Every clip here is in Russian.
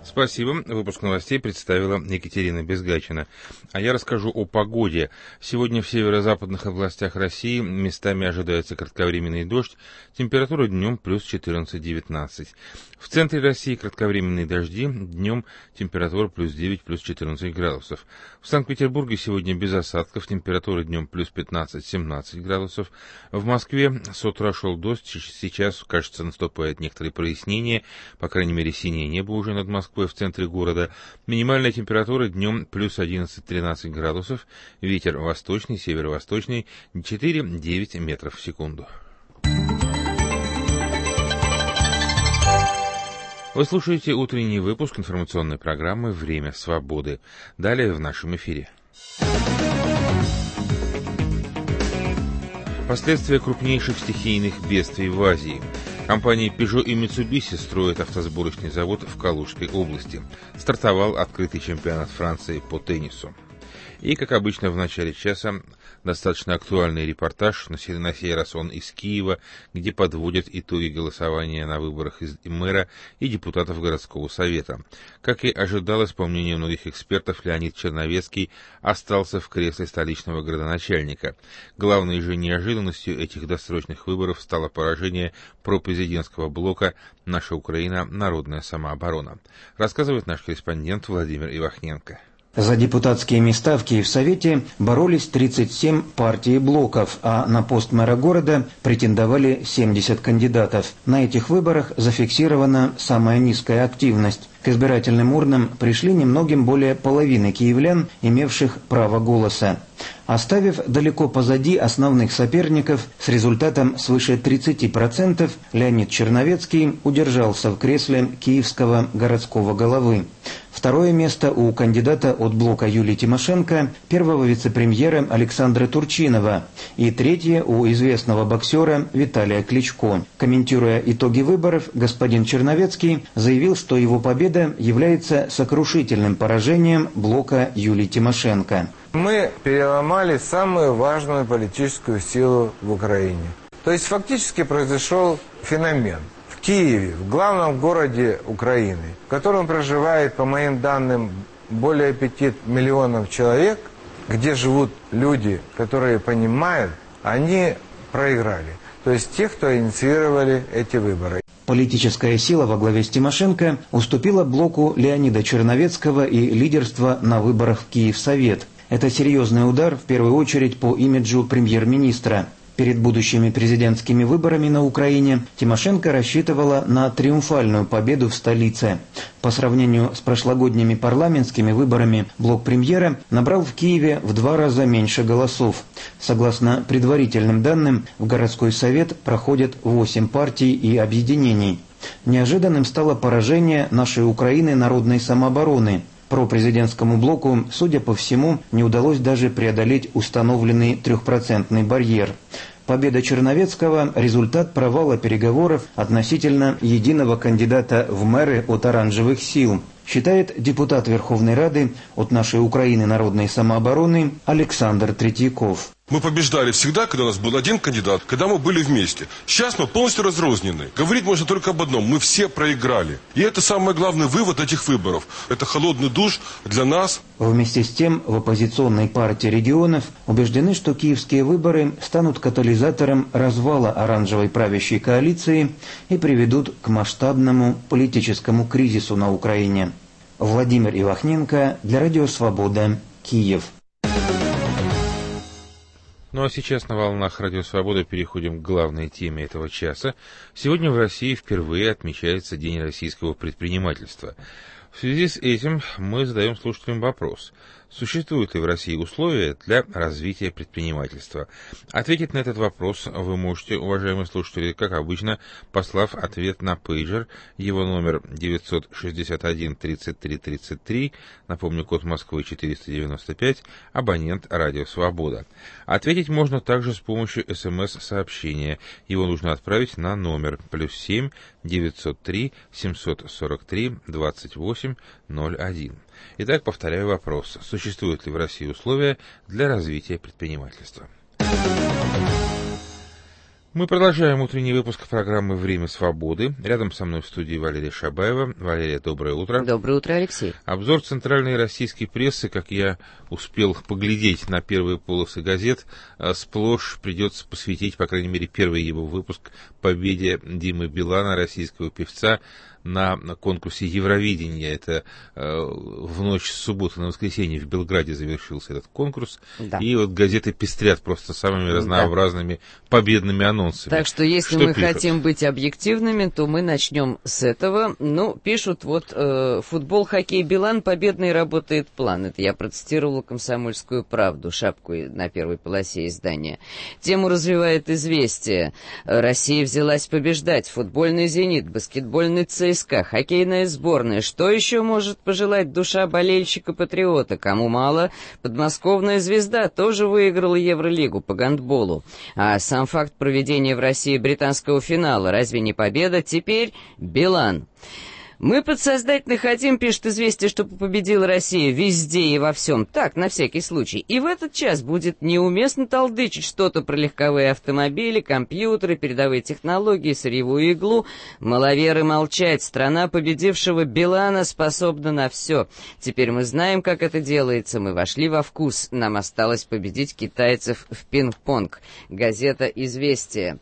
Спасибо. Выпуск новостей представила Екатерина Безгачина. А я расскажу о погоде. Сегодня в северо-западных областях России местами ожидается кратковременный дождь. Температура днем плюс 14-19. В центре России кратковременные дожди. Днем температура плюс 9, плюс 14 градусов. В Санкт-Петербурге сегодня без осадков. Температура днем плюс 15-17 градусов. В Москве с утра шел дождь. Сейчас, кажется, наступает некоторые прояснения. По крайней мере, синее небо уже над Москвой в центре города. Минимальная температура днем плюс 11-13 градусов. Ветер восточный, северо-восточный 4-9 метров в секунду. Вы слушаете утренний выпуск информационной программы «Время свободы». Далее в нашем эфире. Последствия крупнейших стихийных бедствий в Азии. Компании Peugeot и Mitsubishi строят автосборочный завод в Калужской области. Стартовал открытый чемпионат Франции по теннису. И, как обычно, в начале часа достаточно актуальный репортаж, на сей раз он из Киева, где подводят итоги голосования на выборах из мэра и депутатов городского совета. Как и ожидалось, по мнению многих экспертов, Леонид Черновецкий остался в кресле столичного градоначальника. Главной же неожиданностью этих досрочных выборов стало поражение пропрезидентского блока «Наша Украина. Народная самооборона». Рассказывает наш корреспондент Владимир Ивахненко. За депутатские места в Киевсовете боролись 37 партий и блоков, а на пост мэра города претендовали 70 кандидатов. На этих выборах зафиксирована самая низкая активность. К избирательным урнам пришли немногим более половины киевлян, имевших право голоса. Оставив далеко позади основных соперников с результатом свыше 30%, Леонид Черновецкий удержался в кресле киевского городского головы. Второе место у кандидата от блока Юлии Тимошенко, первого вице-премьера Александра Турчинова, и третье у известного боксера Виталия Кличко. Комментируя итоги выборов, господин Черновецкий заявил, что его победа является сокрушительным поражением блока Юлии Тимошенко. Мы переломали самую важную политическую силу в Украине. То есть фактически произошел феномен. В Киеве, в главном городе Украины, в котором проживает, по моим данным, более 5 миллионов человек, где живут люди, которые понимают, они проиграли. То есть те, кто инициировали эти выборы. Политическая сила во главе с Тимошенко уступила блоку Леонида Черновецкого и лидерство на выборах в Киевсовет. Это серьезный удар, в первую очередь, по имиджу премьер-министра. Перед будущими президентскими выборами на Украине Тимошенко рассчитывала на триумфальную победу в столице. По сравнению с прошлогодними парламентскими выборами блок премьера набрал в Киеве в 2 раза меньше голосов. Согласно предварительным данным, в городской совет проходят 8 партий и объединений. Неожиданным стало поражение нашей Украины народной самообороны. Пропрезидентскому блоку, судя по всему, не удалось даже преодолеть установленный 3% барьер. Победа Черновецкого – результат провала переговоров относительно единого кандидата в мэры от оранжевых сил, считает депутат Верховной Рады от нашей Украины народной самообороны Александр Третьяков. Мы побеждали всегда, когда у нас был один кандидат, когда мы были вместе. Сейчас мы полностью разрознены. Говорить можно только об одном. Мы все проиграли. И это самый главный вывод этих выборов. Это холодный душ для нас. Вместе с тем, в оппозиционной партии регионов убеждены, что киевские выборы станут катализатором развала оранжевой правящей коалиции и приведут к масштабному политическому кризису на Украине. Владимир Ивахненко для Радио Свобода, Киев. Ну а сейчас на волнах Радио Свобода переходим к главной теме этого часа. Сегодня в России впервые отмечается День российского предпринимательства. В связи с этим мы задаем слушателям вопрос. Существуют ли в России условия для развития предпринимательства? Ответить на этот вопрос вы можете, уважаемые слушатели, как обычно, послав ответ на пейджер. Его номер 961-33-33, напомню, код Москвы 495, абонент Радио Свобода. Ответить можно также с помощью СМС-сообщения. Его нужно отправить на номер +7 903 743 28 01. Итак, повторяю вопрос. Существуют ли в России условия для развития предпринимательства? Мы продолжаем утренний выпуск программы «Время свободы». Рядом со мной в студии Валерия Шабаева. Валерия, доброе утро. Доброе утро, Алексей. Обзор центральной российской прессы, как я успел поглядеть на первые полосы газет, сплошь придется посвятить, по крайней мере, первый его выпуск победе Димы Билана, российского певца, на конкурсе Евровидения. Это в ночь с субботы на воскресенье в Белграде завершился этот конкурс. Да. И вот газеты пестрят просто самыми разнообразными победными анонсами. Так что если мы хотим быть объективными, то мы начнем с этого. Ну, пишут вот футбол, хоккей, Билан, победный работает план. Это я процитировала «Комсомольскую правду», шапку на первой полосе издания. Тему развивает «Известия». Россия взялась побеждать. Футбольный «Зенит», баскетбольный ЦСКА, хоккейная сборная. Что еще может пожелать душа болельщика-патриота? Кому мало? Подмосковная «Звезда» тоже выиграла Евролигу по гандболу. А сам факт проведения в России британского финала, разве не победа? Теперь Билан. Мы подсознательно хотим, пишет «Известия», чтобы победила Россия везде и во всем. Так, на всякий случай. И в этот час будет неуместно толдычить что-то про легковые автомобили, компьютеры, передовые технологии, сырьевую иглу. Маловеры молчать. Страна победившего Билана способна на все. Теперь мы знаем, как это делается. Мы вошли во вкус. Нам осталось победить китайцев в пинг-понг. Газета «Известия».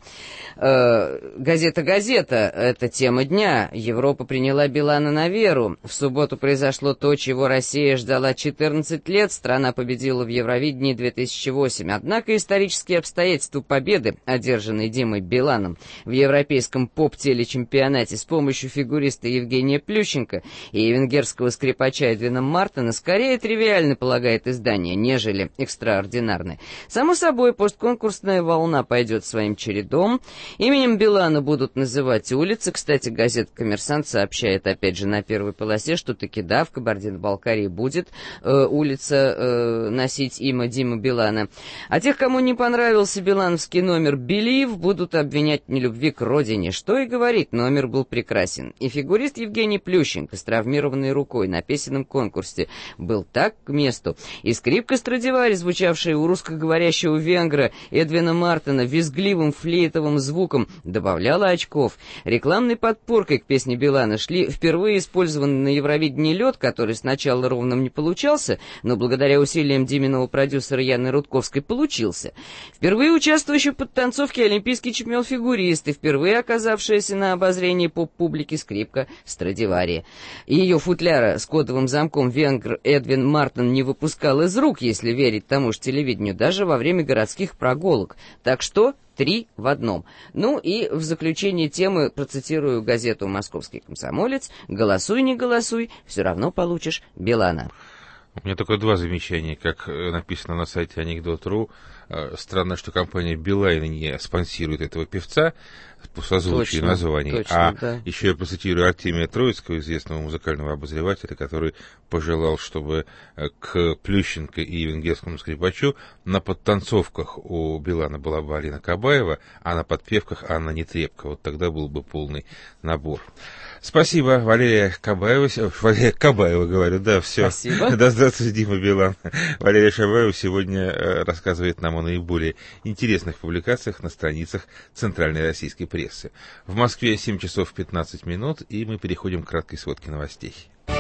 Газета — это тема дня. Европа приняла Билана на веру. В субботу произошло то, чего Россия ждала 14 лет. Страна победила в Евровидении 2008. Однако исторические обстоятельства победы, одержанной Димой Биланом в европейском поп-телечемпионате с помощью фигуриста Евгения Плющенко и венгерского скрипача Эдвина Мартина, скорее тривиальны, полагает издание, нежели экстраординарны. Само собой, постконкурсная волна пойдет своим чередом. Именем Билана будут называть улицы. Кстати, газета «Коммерсант» сообщает опять же на первой полосе, что таки да, в Кабардино-Балкарии будет улица носить имя Димы Билана. А тех, кому не понравился билановский номер «Белив», будут обвинять в нелюбви к родине. Что и говорить, номер был прекрасен. И фигурист Евгений Плющенко с травмированной рукой на песенном конкурсе был так к месту. И скрипка Страдивари, звучавшая у русскоговорящего венгра Эдвина Мартина визгливым флейтовым звуком, добавляла очков. Рекламной подпоркой к песне Билана шли впервые использованный на Евровидении лед, который сначала ровным не получался, но благодаря усилиям Диминого продюсера Яны Рудковской получился. Впервые участвующий в подтанцовке олимпийский чемпион-фигурист и впервые оказавшаяся на обозрении поп-публики скрипка Страдивари. Ее футляра с кодовым замком венгр Эдвин Мартин не выпускал из рук, если верить тому же телевидению, даже во время городских прогулок. Так что 3 в 1. Ну и в заключение темы процитирую газету «Московский комсомолец». «Голосуй, не голосуй, все равно получишь Билана». У меня только 2 замечания, как написано на сайте Анекдот.ру. Странно, что компания Билайн не спонсирует этого певца по созвучию названий. Точно, да. Еще я процитирую Артемия Троицкого, известного музыкального обозревателя, который пожелал, чтобы к Плющенко и венгерскому скрипачу на подтанцовках у Билана была бы Алина Кабаева, а на подпевках Анна Нетребко. Вот тогда был бы полный набор. Спасибо, Валерия Кабаева. Валерия Кабаева, говорю, да, все. Спасибо. Да, здравствуйте, Дима Билан. Валерия Шабаева сегодня рассказывает нам о наиболее интересных публикациях на страницах центральной российской прессы. В Москве 7 часов 15 минут, и мы переходим к краткой сводке новостей.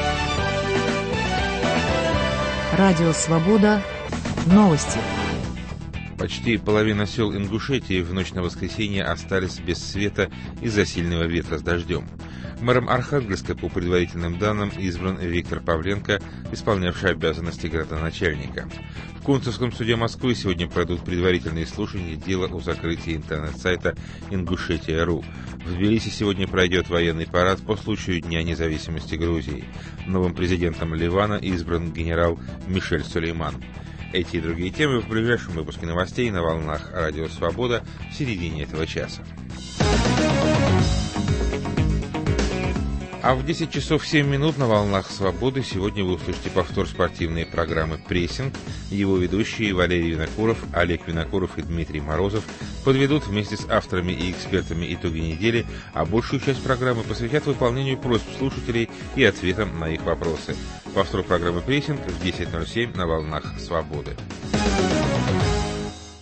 Радио «Свобода». Новости. Почти половина сел Ингушетии в ночь на воскресенье остались без света из-за сильного ветра с дождем. Мэром Архангельска, по предварительным данным, избран Виктор Павленко, исполнявший обязанности градоначальника. В Кунцевском суде Москвы сегодня пройдут предварительные слушания дела о закрытии интернет-сайта Ингушетия.ру. В Тбилиси сегодня пройдет военный парад по случаю Дня независимости Грузии. Новым президентом Ливана избран генерал Мишель Сулейман. Эти и другие темы в ближайшем выпуске новостей на волнах Радио Свобода в середине этого часа. А в 10 часов 7 минут на волнах Свободы сегодня вы услышите повтор спортивной программы «Прессинг». Его ведущие Валерий Винокуров, Олег Винокуров и Дмитрий Морозов подведут вместе с авторами и экспертами итоги недели, а большую часть программы посвятят выполнению просьб слушателей и ответам на их вопросы. Повтор программы «Прессинг» в 10:07 на волнах Свободы.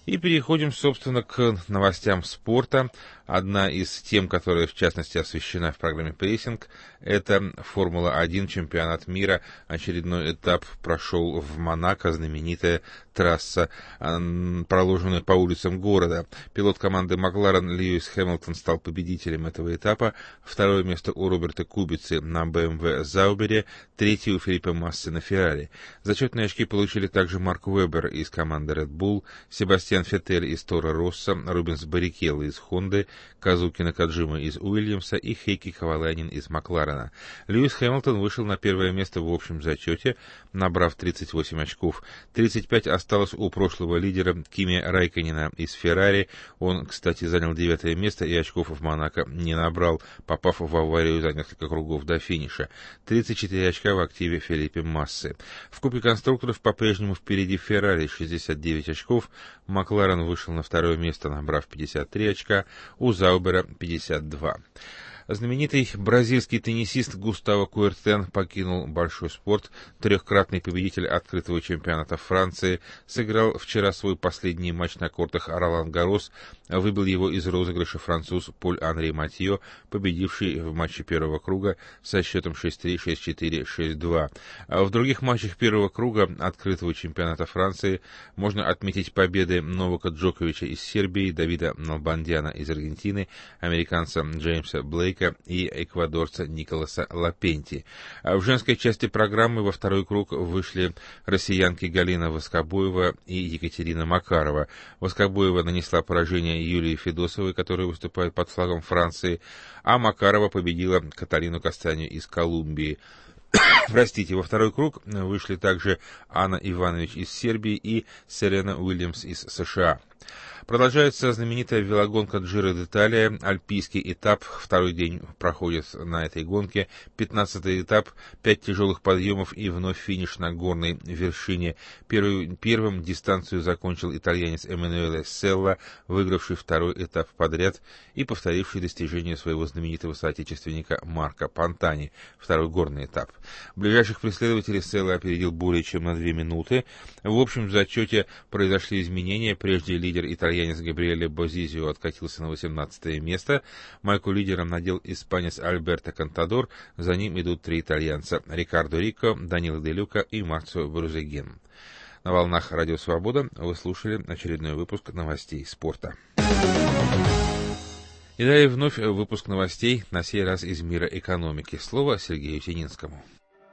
И переходим, собственно, к новостям спорта. Одна из тем, которая, в частности, освещена в программе «Прессинг», это Формула-1, чемпионат мира. Очередной этап прошел в Монако, знаменитая трасса, проложенная по улицам города. Пилот команды Макларен Льюис Хэмилтон стал победителем этого этапа. Второе место у Роберта Кубицы на BMW Заубере, третье у Фелипе Массы на Феррари. Зачетные очки получили также Марк Вебер из команды Red Bull, Себастьян Феттель из Торо Россо, Рубенс Баррикелло из Хонды, Казуки Накаджима из Уильямса и Хейки Коваланин из Макларена. Льюис Хэмилтон вышел на первое место в общем зачете, набрав 38 очков. 35 осталось у прошлого лидера Кими Райконена из Феррари. Он, кстати, занял 9 место и очков в Монако не набрал, попав в аварию за несколько кругов до финиша. 34 очка в активе Фелипе Массы. В Кубке конструкторов по-прежнему впереди Феррари 69 очков. Макларен вышел на второе место, набрав 53 очка, у Заубера 52. Знаменитый бразильский теннисист Густаво Куэртен покинул большой спорт. Трехкратный победитель открытого чемпионата Франции сыграл вчера свой последний матч на кортах Ролан-Гаррос. Выбил его из розыгрыша француз Поль-Анри Матье, победивший в матче первого круга со счетом 6-3, 6-4, 6-2. В других матчах первого круга открытого чемпионата Франции можно отметить победы Новака Джоковича из Сербии, Давида Налбандяна из Аргентины, американца Джеймса Блейка и эквадорца Николаса Лапенти. В женской части программы во второй круг вышли россиянки Галина Воскобоева и Екатерина Макарова. Воскобоева нанесла поражение Юлии Федосовой, которая выступает под флагом Франции, а Макарова победила Каталину Кастанью из Колумбии. Простите, во второй круг вышли также Анна Иванович из Сербии и Серена Уильямс из США. Продолжается знаменитая велогонка Джиро д'Италия, альпийский этап, второй день проходит на этой гонке, 15-й этап, 5 тяжелых подъемов и вновь финиш на горной вершине. Первым дистанцию закончил итальянец Эммануэле Селла, выигравший второй этап подряд и повторивший достижение своего знаменитого соотечественника Марко Пантани, второй горный этап. Ближайших преследователей Селла опередил более чем на 2 минуты. В общем зачете произошли изменения. Прежде лидер итальянец Габриэле Бозизио откатился на 18 место. Майку лидером надел испанец Альберто Контадор. За ним идут 3 итальянца: Рикардо Рико, Данило Де Люка и Марцио Брузеген. На волнах Радио Свобода вы слушали очередной выпуск новостей спорта. И далее вновь выпуск новостей, на сей раз из мира экономики. Слово Сергею Тенинскому.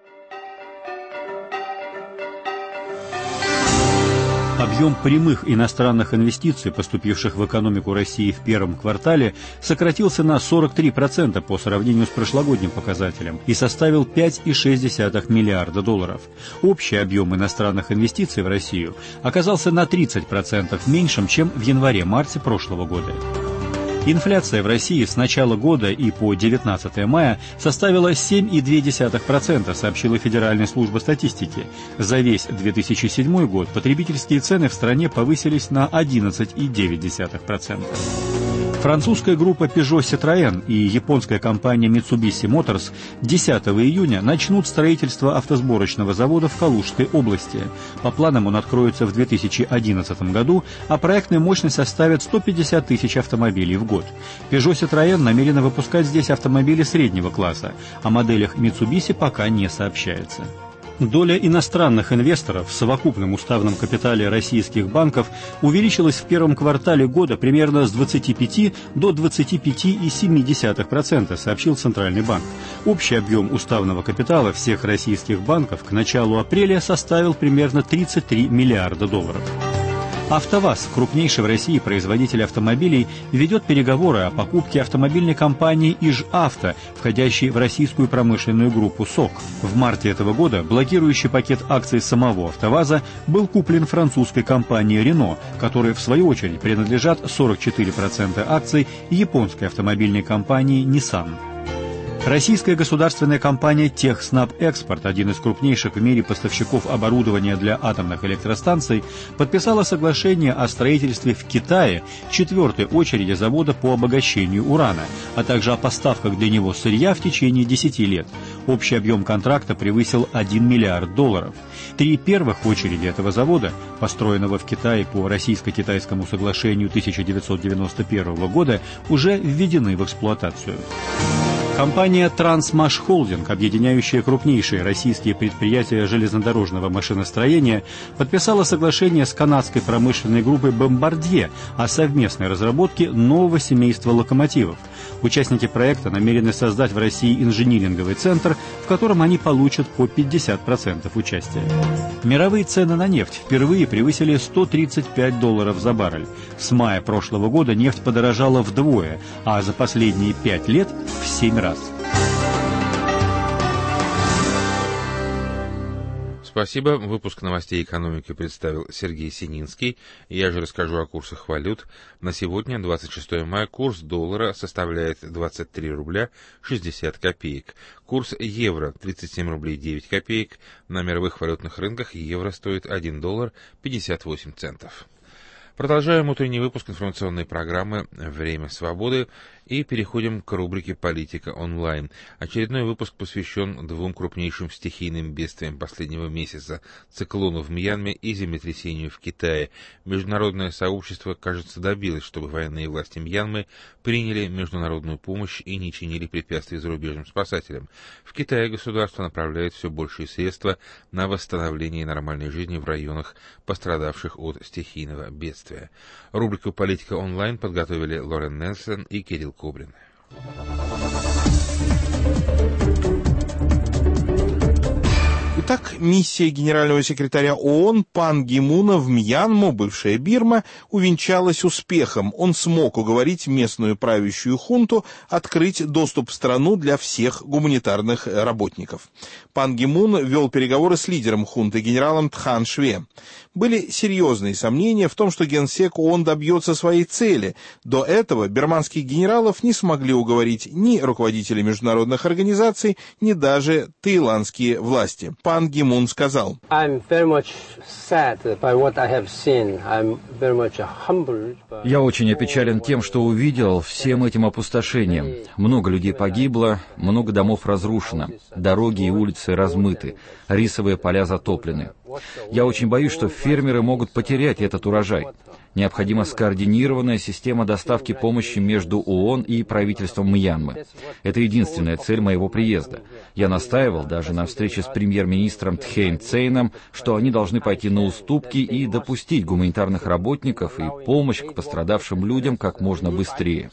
Объем прямых иностранных инвестиций, поступивших в экономику России в первом квартале, сократился на 43% по сравнению с прошлогодним показателем и составил 5,6 миллиарда долларов. Общий объем иностранных инвестиций в Россию оказался на 30% меньшим, чем в январе-марте прошлого года. Инфляция в России с начала года и по 19 мая составила 7,2%, сообщила Федеральная служба статистики. За весь 2007 год потребительские цены в стране повысились на 11,9%. Французская группа Peugeot Citroën и японская компания Mitsubishi Motors 10 июня начнут строительство автосборочного завода в Калужской области. По планам он откроется в 2011 году, а проектная мощность составит 150 тысяч автомобилей в год. Peugeot Citroën намерена выпускать здесь автомобили среднего класса. О моделях Mitsubishi пока не сообщается. Доля иностранных инвесторов в совокупном уставном капитале российских банков увеличилась в первом квартале года примерно с 25 до 25,7%, сообщил Центральный банк. Общий объем уставного капитала всех российских банков к началу апреля составил примерно 33 миллиарда долларов. АвтоВАЗ, крупнейший в России производитель автомобилей, ведет переговоры о покупке автомобильной компании «Ижавто», входящей в российскую промышленную группу СОК. В марте этого года блокирующий пакет акций самого АвтоВАЗа был куплен французской компанией «Рено», которой в свою очередь принадлежат 44% акций японской автомобильной компании «Nissan». Российская государственная компания «Техснабэкспорт», один из крупнейших в мире поставщиков оборудования для атомных электростанций, подписала соглашение о строительстве в Китае 4-й очереди завода по обогащению урана, а также о поставках для него сырья в течение 10 лет. Общий объем контракта превысил $1 миллиард. 3 первых очереди этого завода, построенного в Китае по российско-китайскому соглашению 1991 года, уже введены в эксплуатацию. Компания «Трансмаш Холдинг», объединяющая крупнейшие российские предприятия железнодорожного машиностроения, подписала соглашение с канадской промышленной группой «Бомбардье» о совместной разработке нового семейства локомотивов. Участники проекта намерены создать в России инжиниринговый центр, в котором они получат по 50% участия. Мировые цены на нефть впервые превысили $135 за баррель. С мая прошлого года нефть подорожала вдвое, а за последние 5 лет в 7 раз. Спасибо. Выпуск новостей экономики представил Сергей Сининский. Я же расскажу о курсах валют. На сегодня, 26 мая, курс доллара составляет 23 рубля 60 копеек. Курс евро 37 рублей 9 копеек. На мировых валютных рынках евро стоит $1 58 центов. Продолжаем утренний выпуск информационной программы «Время свободы» и переходим к рубрике «Политика онлайн». Очередной выпуск посвящен двум крупнейшим стихийным бедствиям последнего месяца – циклону в Мьянме и землетрясению в Китае. Международное сообщество, кажется, добилось, чтобы военные власти Мьянмы приняли международную помощь и не чинили препятствий зарубежным спасателям. В Китае государство направляет все большие средства на восстановление нормальной жизни в районах, пострадавших от стихийного бедствия. Рубрику «Политика онлайн» подготовили Лорен Нельсон и Кирилл Кобрин. Итак, миссия генерального секретаря ООН Пан Ги Муна в Мьянму, бывшая Бирма, увенчалась успехом. Он смог уговорить местную правящую хунту открыть доступ в страну для всех гуманитарных работников. Пан Ги Мун вел переговоры с лидером хунты, генералом Тхан Шве. Были серьезные сомнения в том, что генсек ООН добьется своей цели. До этого бирманских генералов не смогли уговорить ни руководители международных организаций, ни даже таиландские власти. Пан Ги Мун сказал: «Я очень опечален тем, что увидел всем этим опустошением. Много людей погибло, много домов разрушено, дороги и улицы размыты, рисовые поля затоплены. Я очень боюсь, что фермеры могут потерять этот урожай. Необходима скоординированная система доставки помощи между ООН и правительством Мьянмы. Это единственная цель моего приезда. Я настаивал даже на встрече с премьер-министром Тхейн Цейном, что они должны пойти на уступки и допустить гуманитарных работников и помощь к пострадавшим людям как можно быстрее».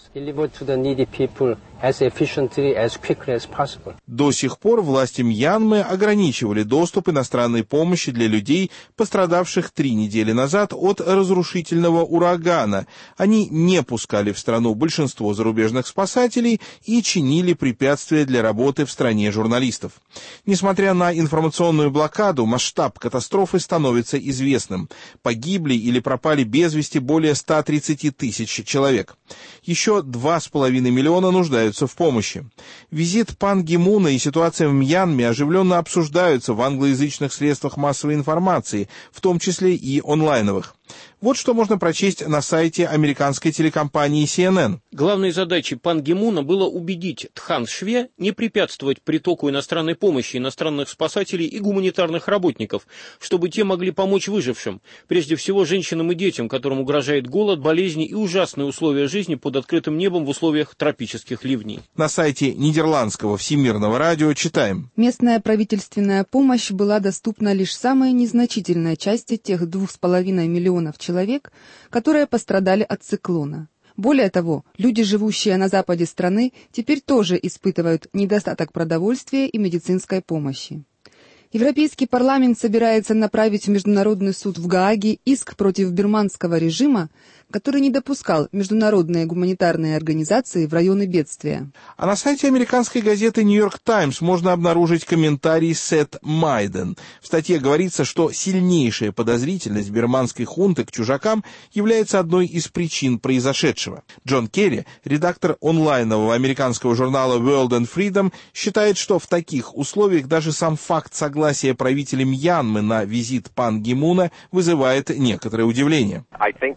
До сих пор власти Мьянмы ограничивали доступ иностранной помощи для людей, пострадавших 3 недели назад от разрушительного урагана. Они не пускали в страну большинство зарубежных спасателей и чинили препятствия для работы в стране журналистов. Несмотря на информационную блокаду, масштаб катастрофы становится известным. Погибли или пропали без вести более 130 тысяч человек. Еще 2,5 миллиона нуждаются в помощи. Визит Пан Ги Муна и ситуация в Мьянме оживленно обсуждаются в англоязычных средствах массовой информации, в том числе и онлайновых. Вот что можно прочесть на сайте американской телекомпании CNN. Главной задачей Пан Ги Муна было убедить Тхан Шве не препятствовать притоку иностранной помощи, иностранных спасателей и гуманитарных работников, чтобы те могли помочь выжившим, прежде всего женщинам и детям, которым угрожает голод, болезни и ужасные условия жизни под открытым небом в условиях тропических ливней. На сайте Нидерландского всемирного радио читаем: местная правительственная помощь была доступна лишь самой незначительной части тех 2,5 миллионов человек, которые пострадали от циклона. Более того, люди, живущие на западе страны, теперь тоже испытывают недостаток продовольствия и медицинской помощи. Европейский парламент собирается направить в Международный суд в Гааге иск против бирманского режима, который не допускал международные гуманитарные организации в районы бедствия. А на сайте американской газеты «Нью-Йорк Таймс» можно обнаружить комментарий Сет Майден. В статье говорится, что сильнейшая подозрительность бирманской хунты к чужакам является одной из причин произошедшего. Джон Керри, редактор онлайнового американского журнала World and Freedom, считает, что в таких условиях даже сам факт согласия правителя Мьянмы на визит Пан Ги Муна вызывает некоторое удивление.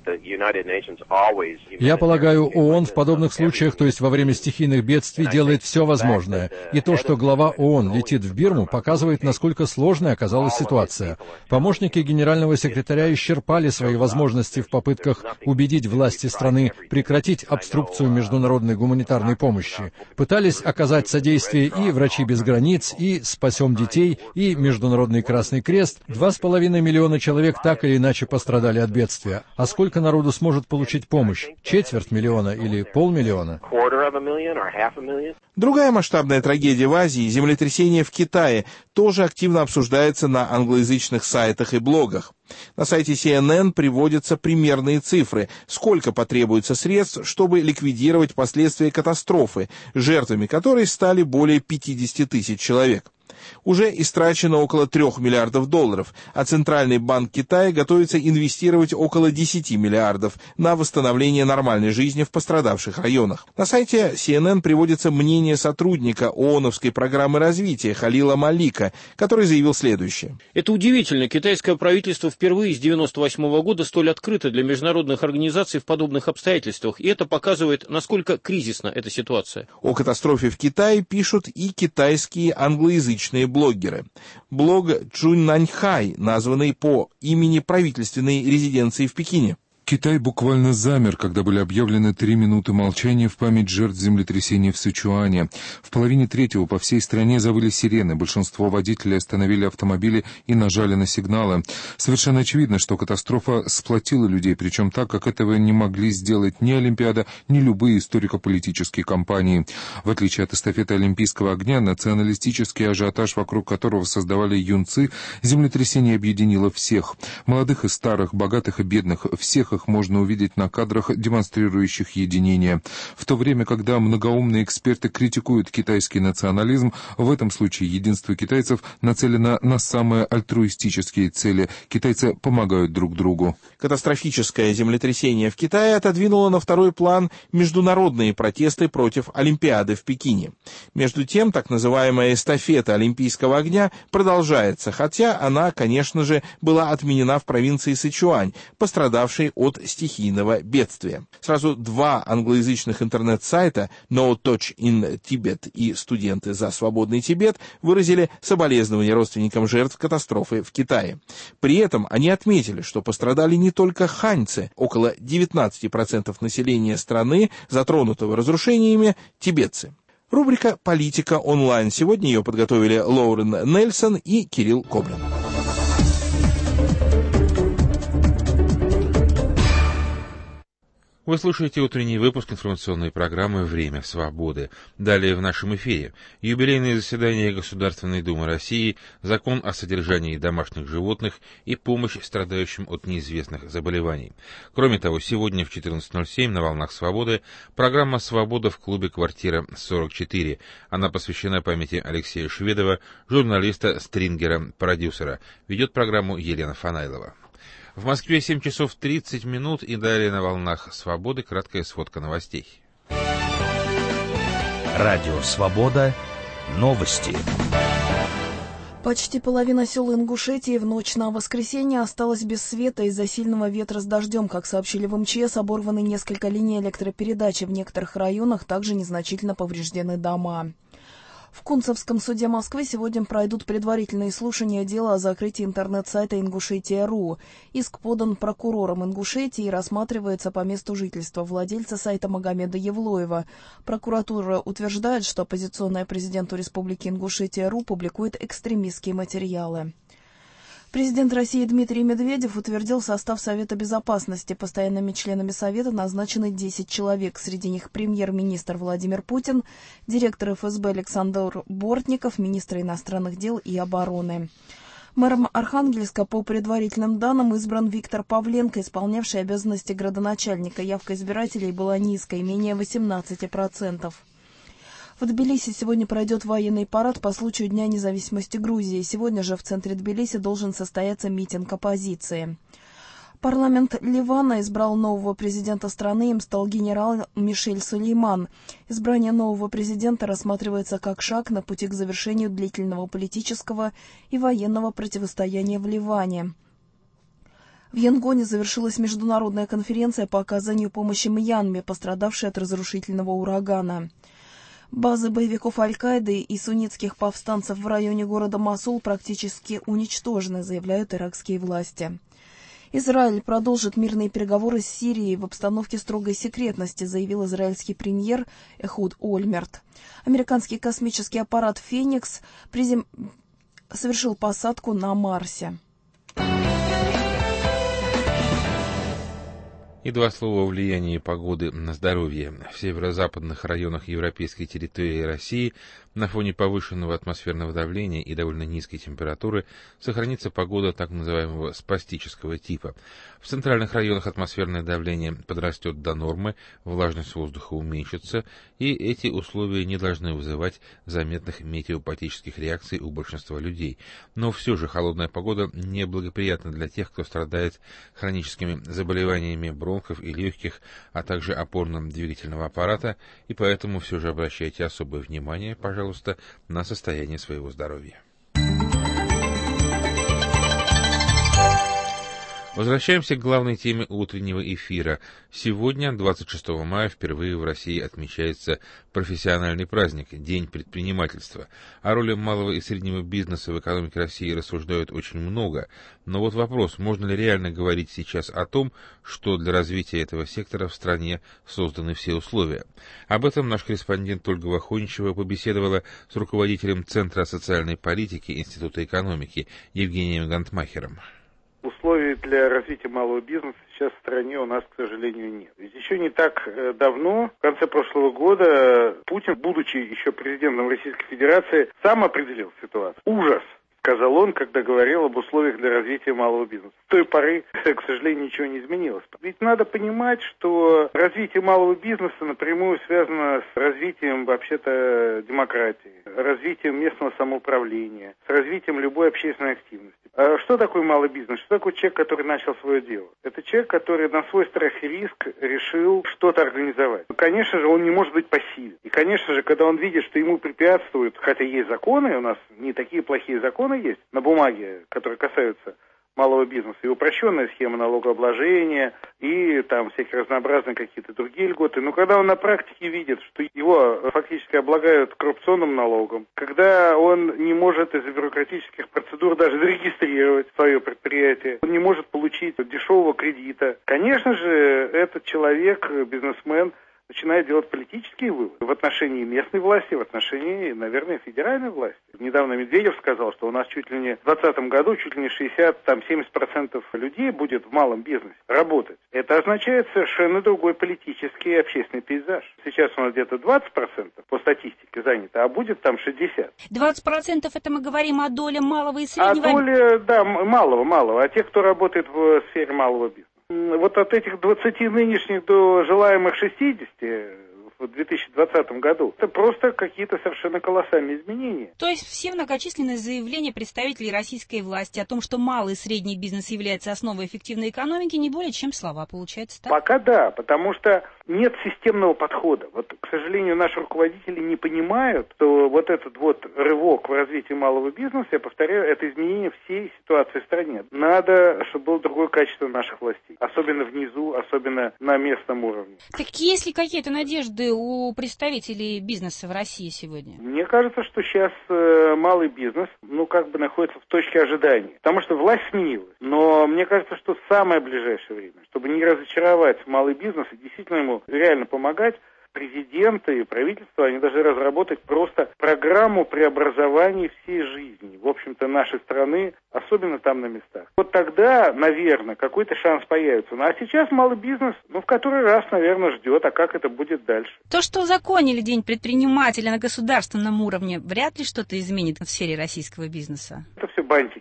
Я полагаю, ООН в подобных случаях, то есть во время стихийных бедствий, делает все возможное. И то, что глава ООН летит в Бирму, показывает, насколько сложной оказалась ситуация. Помощники генерального секретаря исчерпали свои возможности в попытках убедить власти страны прекратить обструкцию международной гуманитарной помощи. Пытались оказать содействие и «Врачи без границ», и «Спасем детей», и Международный Красный Крест. 2,5 миллиона человек так или иначе пострадали от бедствия. А сколько народу сможет получить помощь? 250 000 или 500 000? Другая масштабная трагедия в Азии, землетрясение в Китае, тоже активно обсуждается на англоязычных сайтах и блогах. На сайте CNN приводятся примерные цифры, сколько потребуется средств, чтобы ликвидировать последствия катастрофы, жертвами которой стали более 50 000 человек. Уже истрачено около $3 миллиардов, а Центральный банк Китая готовится инвестировать около 10 миллиардов на восстановление нормальной жизни в пострадавших районах. На сайте CNN приводится мнение сотрудника ООНовской программы развития Халила Малика, который заявил следующее. Это удивительно. Китайское правительство впервые с 1998 года столь открыто для международных организаций в подобных обстоятельствах, и это показывает, насколько кризисна эта ситуация. О катастрофе в Китае пишут и китайские англоязычные блогеры. Блог Чуннаньхай, названный по имени правительственной резиденции в Пекине. Китай буквально замер, когда были объявлены 3 минуты молчания в память жертв землетрясения в Сычуане. В половине третьего по всей стране завыли сирены, большинство водителей остановили автомобили и нажали на сигналы. Совершенно очевидно, что катастрофа сплотила людей, причем так, как этого не могли сделать ни Олимпиада, ни любые историко-политические кампании. В отличие от эстафеты Олимпийского огня, националистический ажиотаж, вокруг которого создавали юнцы, землетрясение объединило всех. Молодых и старых, богатых и бедных, всех их можно увидеть на кадрах, демонстрирующих единение. В то время, когда многоумные эксперты критикуют китайский национализм, в этом случае единство китайцев нацелено на самые альтруистические цели. Китайцы помогают друг другу. Катастрофическое землетрясение в Китае отодвинуло на второй план международные протесты против Олимпиады в Пекине. Между тем, так называемая эстафета Олимпийского огня продолжается, хотя она, конечно же, была отменена в провинции Сычуань, пострадавшей от стихийного бедствия. Сразу 2 англоязычных интернет-сайта No Touch in Tibet и «Студенты за свободный Тибет» выразили соболезнования родственникам жертв катастрофы в Китае. При этом они отметили, что пострадали не только ханьцы, около 19% населения страны, затронутого разрушениями, тибетцы. Рубрика «Политика онлайн». Сегодня ее подготовили Лоурен Нельсон и Кирилл Коблин. Вы слушаете утренний выпуск информационной программы «Время свободы». Далее в нашем эфире юбилейное заседание Государственной Думы России, закон о содержании домашних животных и помощь страдающим от неизвестных заболеваний. Кроме того, сегодня в 14:07 на «Волнах свободы» программа «Свобода» в клубе «Квартира 44». Она посвящена памяти Алексея Шведова, журналиста, стрингера, продюсера. Ведет программу Елена Фанайлова. В Москве 7 часов 30 минут и далее на «Волнах свободы» краткая сводка новостей. Радио «Свобода». Новости. Почти половина сел Ингушетии в ночь на воскресенье осталась без света из-за сильного ветра с дождем. Как сообщили в МЧС, оборваны несколько линий электропередачи. В некоторых районах также незначительно повреждены дома. В Кунцевском суде Москвы сегодня пройдут предварительные слушания дела о закрытии интернет-сайта Ингушетия.ру. Иск подан прокурором Ингушетии и рассматривается по месту жительства владельца сайта Магомеда Евлоева. Прокуратура утверждает, что оппозиционная президенту Республики Ингушетия.ру публикует экстремистские материалы. Президент России Дмитрий Медведев утвердил состав Совета Безопасности. Постоянными членами Совета назначены 10 человек. Среди них премьер-министр Владимир Путин, директор ФСБ Александр Бортников, министр иностранных дел и обороны. Мэром Архангельска по предварительным данным избран Виктор Павленко, исполнявший обязанности градоначальника. Явка избирателей была низкой, менее 18%. В Тбилиси сегодня пройдет военный парад по случаю Дня независимости Грузии. Сегодня же в центре Тбилиси должен состояться митинг оппозиции. Парламент Ливана избрал нового президента страны, им стал генерал Мишель Сулейман. Избрание нового президента рассматривается как шаг на пути к завершению длительного политического и военного противостояния в Ливане. В Янгоне завершилась международная конференция по оказанию помощи Мьянме, пострадавшей от разрушительного урагана. Базы боевиков Аль-Каиды и суннитских повстанцев в районе города Мосул практически уничтожены, заявляют иракские власти. Израиль продолжит мирные переговоры с Сирией в обстановке строгой секретности, заявил израильский премьер Эхуд Ольмерт. Американский космический аппарат «Феникс» совершил посадку на Марсе. И два слова о влиянии погоды на здоровье. В северо-западных районах европейской территории России на фоне повышенного атмосферного давления и довольно низкой температуры сохранится погода так называемого спастического типа. В центральных районах атмосферное давление подрастет до нормы, влажность воздуха уменьшится, и эти условия не должны вызывать заметных метеопатических реакций у большинства людей. Но все же холодная погода неблагоприятна для тех, кто страдает хроническими заболеваниями бронхов и легких, а также опорно-двигательного аппарата, и поэтому все же обращайте особое внимание, пожалуйста, на состояние своего здоровья. Возвращаемся к главной теме утреннего эфира. Сегодня, 26 мая, впервые в России отмечается профессиональный праздник – День предпринимательства. О роли малого и среднего бизнеса в экономике России рассуждают очень много. Но вот вопрос, можно ли реально говорить сейчас о том, что для развития этого сектора в стране созданы все условия? Об этом наш корреспондент Ольга Вахоничева побеседовала с руководителем Центра социальной политики Института экономики Евгением Гантмахером. Условий для развития малого бизнеса сейчас в стране у нас, к сожалению, нет. Ведь еще не так давно, в конце прошлого года, Путин, будучи еще президентом Российской Федерации, сам определил ситуацию. Ужас, сказал он, когда говорил об условиях для развития малого бизнеса. С той поры, к сожалению, ничего не изменилось. Ведь надо понимать, что развитие малого бизнеса напрямую связано с развитием, вообще-то, демократии, развитием местного самоуправления, с развитием любой общественной активности. А что такое малый бизнес? Что такое человек, который начал свое дело? Это человек, который на свой страх и риск решил что-то организовать. Конечно же, он не может быть пассивен. И, конечно же, когда он видит, что ему препятствуют, хотя есть законы, у нас не такие плохие законы есть на бумаге, которые касаются малого бизнеса, и упрощенная схема налогообложения, и там всякие разнообразные какие-то другие льготы. Но когда он на практике видит, что его фактически облагают коррупционным налогом, когда он не может из-за бюрократических процедур даже зарегистрировать свое предприятие, он не может получить дешевого кредита, конечно же, этот человек, бизнесмен, начинает делать политические выводы в отношении местной власти, в отношении, наверное, федеральной власти. Недавно Медведев сказал, что у нас чуть ли не в 2020 году чуть ли не 60-70% людей будет в малом бизнесе работать. Это означает совершенно другой политический и общественный пейзаж. Сейчас у нас где-то 20% по статистике занято, а будет там 60%. 20% это мы говорим о доле малого и среднего? О доле, да, малого, а тех, кто работает в сфере малого бизнеса. Вот от этих 20 нынешних до желаемых 60 в 2020 году, это просто какие-то совершенно колоссальные изменения. То есть все многочисленные заявления представителей российской власти о том, что малый и средний бизнес является основой эффективной экономики, не более чем слова, получается, так? Пока да, потому что нет системного подхода. Вот, к сожалению, наши руководители не понимают, что вот этот вот рывок в развитии малого бизнеса, я повторяю, это изменение всей ситуации в стране. Надо, чтобы было другое качество наших властей, особенно внизу, особенно на местном уровне. Так есть ли какие-то надежды у представителей бизнеса в России сегодня? Мне кажется, что сейчас малый бизнес, находится в точке ожидания, потому что власть сменилась. Но мне кажется, что в самое ближайшее время, чтобы не разочаровать малый бизнес и действительно ему реально помогать, президент и правительство, они должны разработать просто программу преобразований всей жизни. В общем-то, нашей страны, особенно там на местах. Вот тогда, наверное, какой-то шанс появится. Ну а сейчас малый бизнес, в который раз, наверное, ждет, а как это будет дальше. То, что узаконили День предпринимателя на государственном уровне, вряд ли что-то изменит в сфере российского бизнеса. Это все бантики.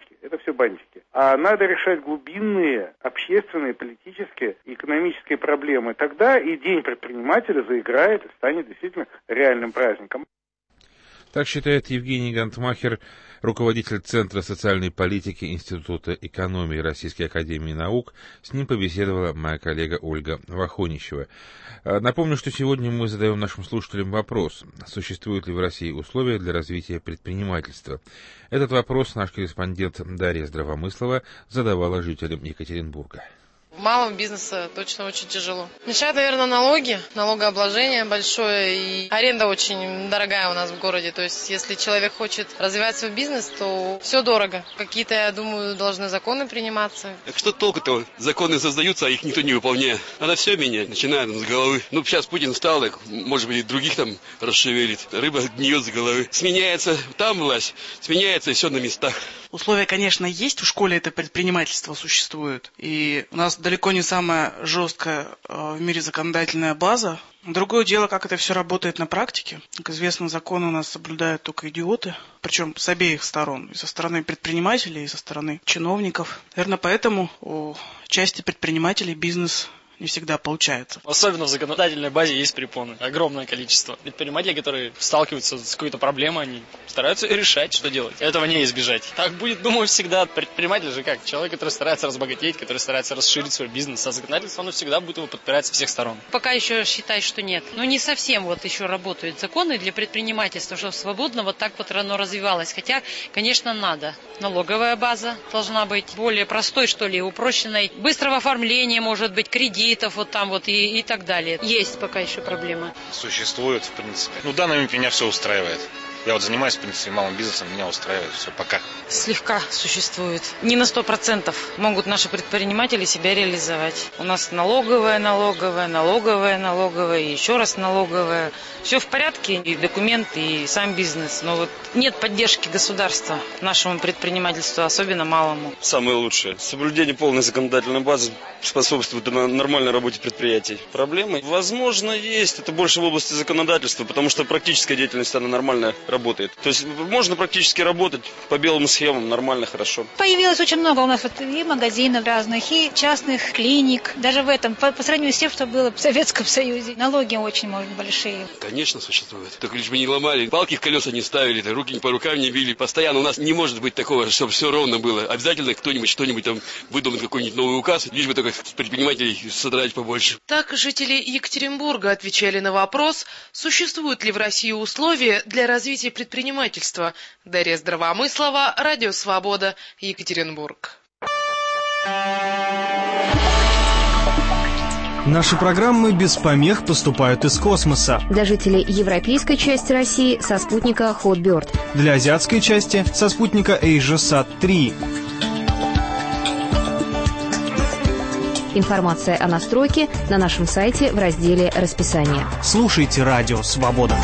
А надо решать глубинные общественные, политические и экономические проблемы. Тогда и День предпринимателя заиграет и станет действительно реальным праздником. Так считает Евгений Гантмахер, руководитель Центра социальной политики Института экономии Российской академии наук. С ним побеседовала моя коллега Ольга Вахонищева. Напомню, что сегодня мы задаем нашим слушателям вопрос: существуют ли в России условия для развития предпринимательства? Этот вопрос наш корреспондент Дарья Здравомыслова задавала жителям Екатеринбурга. Малому бизнесу точно очень тяжело. Мешают, наверное, налоги, налогообложение большое, и аренда очень дорогая у нас в городе. То есть, если человек хочет развивать свой бизнес, то все дорого. Какие-то, я думаю, должны законы приниматься. Так что толку-то? Законы создаются, а их никто не выполняет. Надо все менять, начиная с головы. Сейчас Путин встал, так, может быть, и других там расшевелит. Рыба гниет с головы. Сменяется там власть, сменяется и все на местах. Условия, конечно, есть. В школе это предпринимательство существует. И у нас далеко не самая жесткая в мире законодательная база. Другое дело, как это все работает на практике. Как известно, законы у нас соблюдают только идиоты. Причем с обеих сторон. И со стороны предпринимателей, и со стороны чиновников. Наверное, поэтому у части предпринимателей бизнес не всегда получается. Особенно в законодательной базе есть препоны. Огромное количество. Предприниматели, которые сталкиваются с какой-то проблемой, они стараются решать, что делать. Этого не избежать. Так будет, думаю, всегда. Предприниматель же как? Человек, который старается разбогатеть, который старается расширить свой бизнес. А законодательство, оно всегда будет его подпирать со всех сторон. Пока еще считаю, что нет. Но не совсем еще работают законы для предпринимательства, чтобы свободно так оно развивалось. Хотя, конечно, надо. Налоговая база должна быть более простой, что ли, упрощенной. Быстрого оформления, может быть, кредитов и так далее. Есть пока еще проблемы. Существует, в принципе. В данный момент меня все устраивает. Я занимаюсь, в принципе, малым бизнесом, меня устраивает все пока. Слегка существует. Не на 100% могут наши предприниматели себя реализовать. У нас налоговая, и еще раз налоговая. Все в порядке, и документы, и сам бизнес. Но нет поддержки государства нашему предпринимательству, особенно малому. Самое лучшее. Соблюдение полной законодательной базы способствует нормальной работе предприятий. Проблемы, возможно, есть. Это больше в области законодательства, потому что практическая деятельность, она нормально работает. То есть можно практически работать по белым схемам нормально, хорошо. Появилось очень много у нас и магазинов разных, и частных клиник. Даже в этом, по сравнению с тем, что было в Советском Союзе. Налоги очень, может, большие. Конечно, существует. Только лишь бы не ломали, палки в колеса не ставили, руки по рукам не били. Постоянно у нас не может быть такого, чтобы все ровно было. Обязательно кто-нибудь что-нибудь там выдумает, какой-нибудь новый указ, лишь бы только предпринимателей содрать побольше. Так жители Екатеринбурга отвечали на вопрос, существуют ли в России условия для развития предпринимательства. Дарья Здравомыслова, Радио Свобода, Екатеринбург. Наши программы без помех поступают из космоса. Для жителей европейской части России со спутника Hotbird. Для азиатской части со спутника AsiaSat-3. Информация о настройке на нашем сайте в разделе «Расписание». Слушайте Радио Свобода.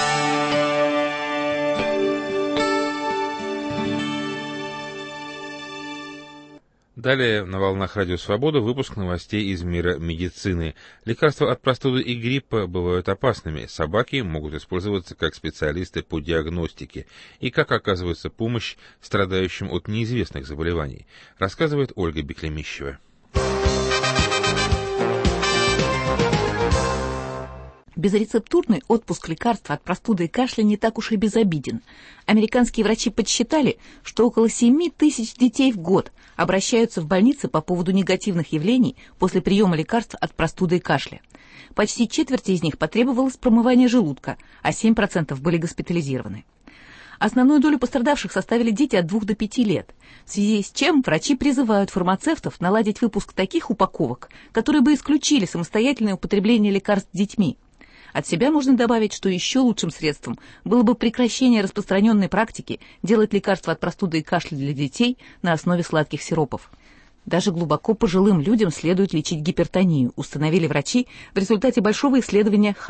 Далее на волнах Радио Свобода выпуск новостей из мира медицины. Лекарства от простуды и гриппа бывают опасными. Собаки могут использоваться как специалисты по диагностике. И как оказывается помощь страдающим от неизвестных заболеваний, рассказывает Ольга Беклемищева. Безрецептурный отпуск лекарств от простуды и кашля не так уж и безобиден. Американские врачи подсчитали, что около 7 тысяч детей в год обращаются в больницы по поводу негативных явлений после приема лекарств от простуды и кашля. Почти четверть из них потребовалось промывание желудка, а 7% были госпитализированы. Основную долю пострадавших составили дети от 2 до 5 лет, в связи с чем врачи призывают фармацевтов наладить выпуск таких упаковок, которые бы исключили самостоятельное употребление лекарств детьми. От себя можно добавить, что еще лучшим средством было бы прекращение распространенной практики делать лекарства от простуды и кашля для детей на основе сладких сиропов. Даже глубоко пожилым людям следует лечить гипертонию, установили врачи в результате большого исследования Хайвет.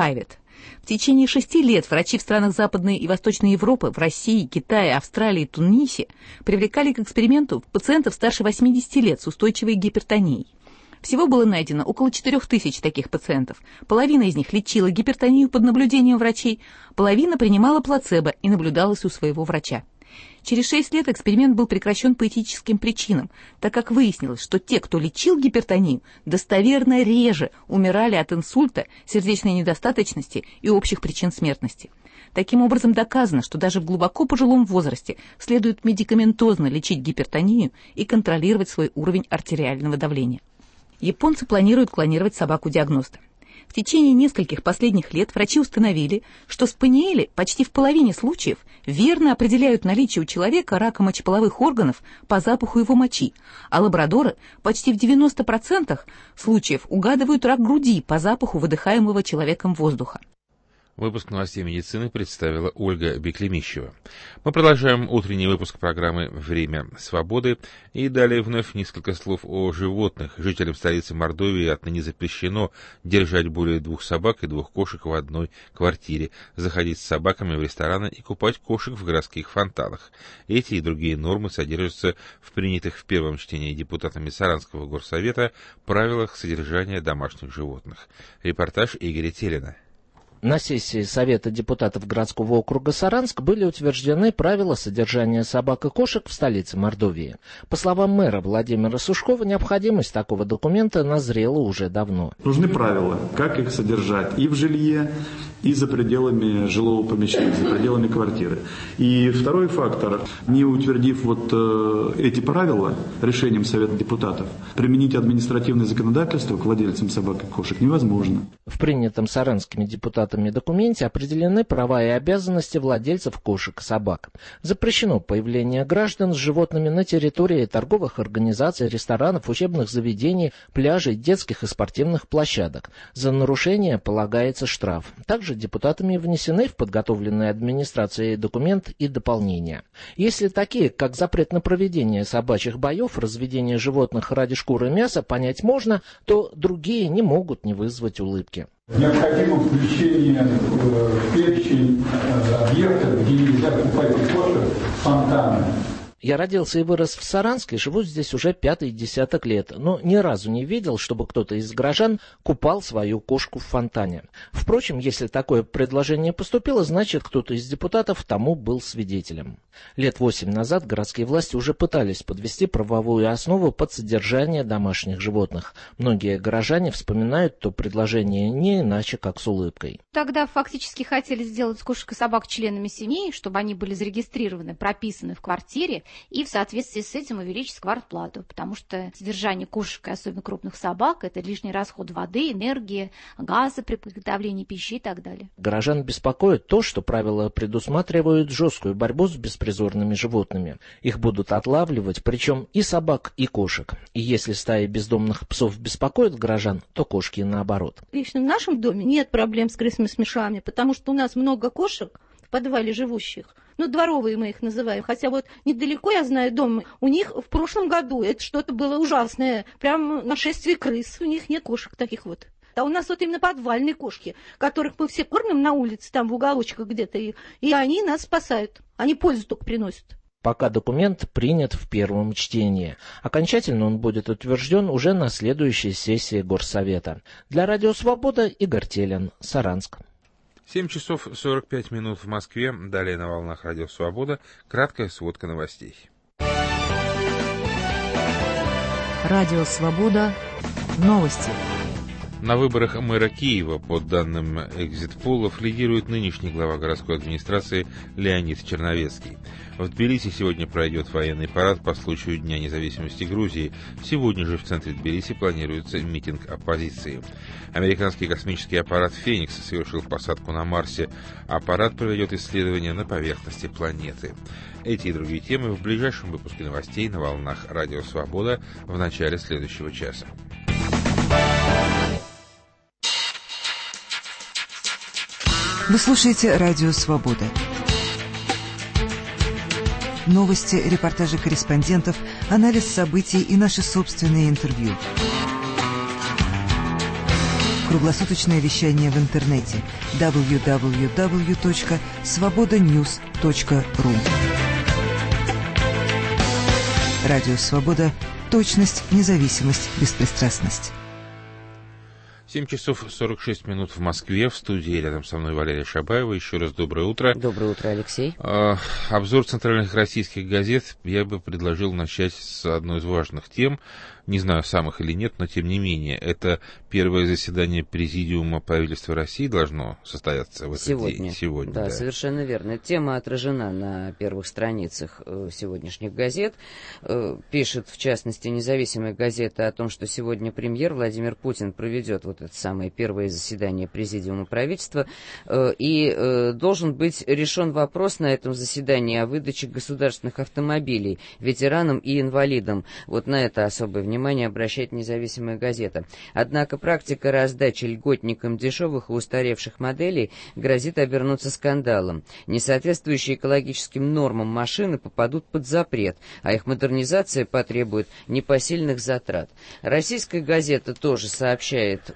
В течение 6 лет врачи в странах Западной и Восточной Европы, в России, Китае, Австралии, Тунисе привлекали к эксперименту пациентов старше 80 лет с устойчивой гипертонией. Всего было найдено около 4000 таких пациентов. Половина из них лечила гипертонию под наблюдением врачей, половина принимала плацебо и наблюдалась у своего врача. Через 6 лет эксперимент был прекращен по этическим причинам, так как выяснилось, что те, кто лечил гипертонию, достоверно реже умирали от инсульта, сердечной недостаточности и общих причин смертности. Таким образом, доказано, что даже в глубоко пожилом возрасте следует медикаментозно лечить гипертонию и контролировать свой уровень артериального давления. Японцы планируют клонировать собаку-диагноста. В течение нескольких последних лет врачи установили, что спаниели почти в половине случаев верно определяют наличие у человека рака мочеполовых органов по запаху его мочи, а лабрадоры почти в 90% случаев угадывают рак груди по запаху выдыхаемого человеком воздуха. Выпуск новостей медицины представила Ольга Беклемищева. Мы продолжаем утренний выпуск программы «Время свободы». И далее вновь несколько слов о животных. Жителям столицы Мордовии отныне запрещено держать более 2 собак и 2 кошек в одной квартире, заходить с собаками в рестораны и купать кошек в городских фонтанах. Эти и другие нормы содержатся в принятых в первом чтении депутатами Саранского горсовета правилах содержания домашних животных. Репортаж Игоря Телина. На сессии Совета депутатов городского округа Саранск были утверждены правила содержания собак и кошек в столице Мордовии. По словам мэра Владимира Сушкова, необходимость такого документа назрела уже давно. Нужны правила, как их содержать и в жилье, и за пределами жилого помещения, за пределами квартиры. И второй фактор, не утвердив эти правила решением Совета депутатов, применить административное законодательство к владельцам собак и кошек невозможно. В принятом саранскими депутатами документе определены права и обязанности владельцев кошек и собак. Запрещено появление граждан с животными на территории торговых организаций, ресторанов, учебных заведений, пляжей, детских и спортивных площадок. За нарушение полагается штраф. Также депутатами внесены в подготовленный администрацией документ и дополнения. Если такие, как запрет на проведение собачьих боев, разведение животных ради шкуры и мяса, понять можно, то другие не могут не вызвать улыбки. Необходимо включение в перечень объектов, где нельзя покупать кошек, фонтаны. Я родился и вырос в Саранске, живу здесь уже 5-й десяток лет, но ни разу не видел, чтобы кто-то из горожан купал свою кошку в фонтане. Впрочем, если такое предложение поступило, значит, кто-то из депутатов тому был свидетелем. Лет 8 назад городские власти уже пытались подвести правовую основу под содержание домашних животных. Многие горожане вспоминают то предложение не иначе, как с улыбкой. Тогда фактически хотели сделать кошек и собак членами семьи, чтобы они были зарегистрированы, прописаны в квартире, и в соответствии с этим увеличить квартплату, потому что содержание кошек и особенно крупных собак – это лишний расход воды, энергии, газа при приготовлении пищи и так далее. Горожан беспокоит то, что правила предусматривают жесткую борьбу с беспризорными животными. Их будут отлавливать, причем и собак, и кошек. И если стаи бездомных псов беспокоят горожан, то кошки наоборот. Лично в нашем доме нет проблем с крысами с мышами, потому что у нас много кошек в подвале живущих. Дворовые мы их называем. Хотя недалеко, я знаю, дом, у них в прошлом году это что-то было ужасное. Прям нашествие крыс. У них нет кошек таких вот. А у нас именно подвальные кошки, которых мы все кормим на улице, там в уголочках где-то. И они нас спасают. Они пользу только приносят. Пока документ принят в первом чтении. Окончательно он будет утвержден уже на следующей сессии Горсовета. Для Радио Свобода Игорь Телин, Саранск. 7 часов 45 минут в Москве. Далее на волнах Радио Свобода краткая сводка новостей. Радио Свобода. Новости. На выборах мэра Киева, по данным экзит-полов, лидирует нынешний глава городской администрации Леонид Черновецкий. В Тбилиси сегодня пройдет военный парад по случаю Дня независимости Грузии. Сегодня же в центре Тбилиси планируется митинг оппозиции. Американский космический аппарат «Феникс» совершил посадку на Марсе. Аппарат проведет исследования на поверхности планеты. Эти и другие темы в ближайшем выпуске новостей на волнах Радио Свобода в начале следующего часа. Вы слушаете Радио Свобода. Новости, репортажи корреспондентов, анализ событий и наши собственные интервью. Круглосуточное вещание в интернете www.svobodanews.ru. Радио «Свобода». Точность, независимость, беспристрастность. 7 часов 46 минут в Москве. В студии рядом со мной Валерия Шабаева. Еще раз доброе утро. Доброе утро, Алексей. Обзор центральных российских газет я бы предложил начать с одной из важных тем. Не знаю, самых или нет, но тем не менее. Это первое заседание Президиума правительства России должно состояться в этот день. Сегодня. Да, совершенно верно. Тема отражена на первых страницах сегодняшних газет. Пишет, в частности, независимая газета о том, что сегодня премьер Владимир Путин проведет вот это самое первое заседание Президиума правительства. И должен быть решен вопрос на этом заседании о выдаче государственных автомобилей ветеранам и инвалидам. Вот на это особое внимание обращает независимая газета. Однако практика раздачи льготникам дешевых и устаревших моделей грозит обернуться скандалом. Несоответствующие экологическим нормам машины попадут под запрет, а их модернизация потребует непосильных затрат. Российская газета тоже сообщает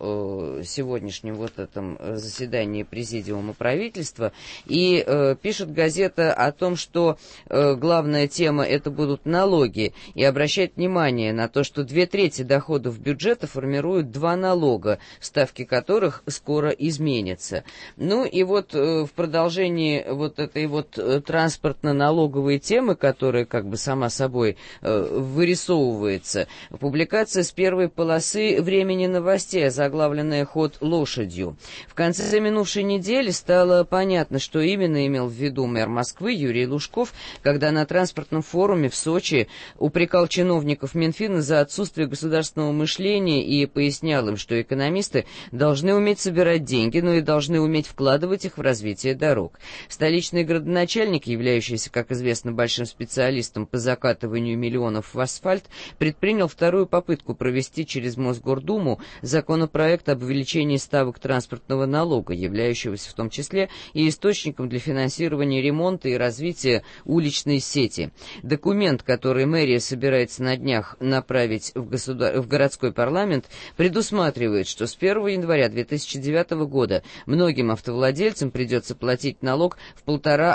о сегодняшнем вот этом заседании Президиума правительства, и пишет газета о том, что главная тема это будут налоги, и обращает внимание на то, что 2/3 доходов бюджета формируют два налога, ставки которых скоро изменятся. Ну и вот в продолжении вот этой вот транспортно-налоговой темы, которая как бы сама собой вырисовывается, публикация с первой полосы «Времени новостей», озаглавленная «Ход лошадью». В конце минувшей недели стало понятно, что именно имел в виду мэр Москвы Юрий Лужков, когда на транспортном форуме в Сочи упрекал чиновников Минфина за отсутствие государственного мышления и пояснял им, что экономисты должны уметь собирать деньги, но и должны уметь вкладывать их в развитие дорог. Столичный градоначальник, являющийся, как известно, большим специалистом по закатыванию миллионов в асфальт, предпринял вторую попытку провести через Мосгордуму законопроект об увеличении ставок транспортного налога, являющегося в том числе и источником для финансирования ремонта и развития уличной сети. Документ, который мэрия собирается на днях направить в городской парламент, предусматривает, что с 1 января 2009 года многим автовладельцам придется платить налог в 1,5,